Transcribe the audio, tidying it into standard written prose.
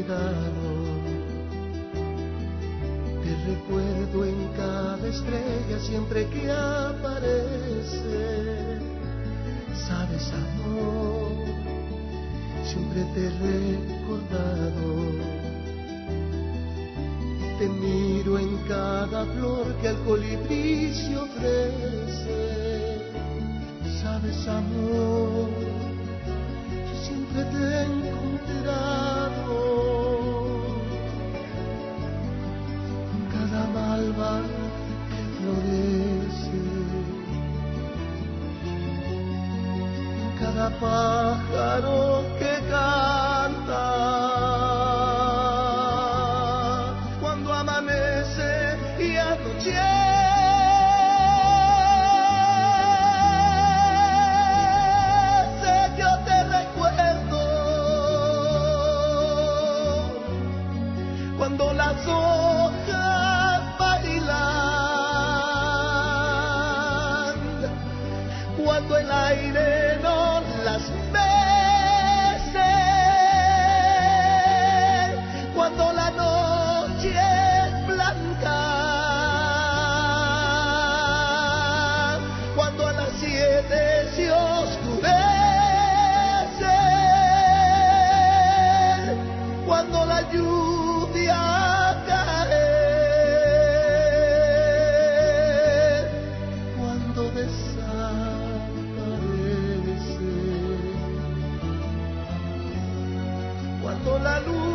olvidado. Te recuerdo en cada estrella siempre que aparece. Sabes, amor, siempre te he recordado. Te miro en cada flor que al colibrí se ofrece. Sabes, amor, yo siempre te he encontrado en cada malva que florece, en cada pájaro que canta. Cuando amanece y anochece, cuando las hojas bailan, cuando el aire no las mece, cuando la noche es blanca, cuando a las 7 se oscurece, cuando la lluvia cae, cuando desaparece, cuando la luz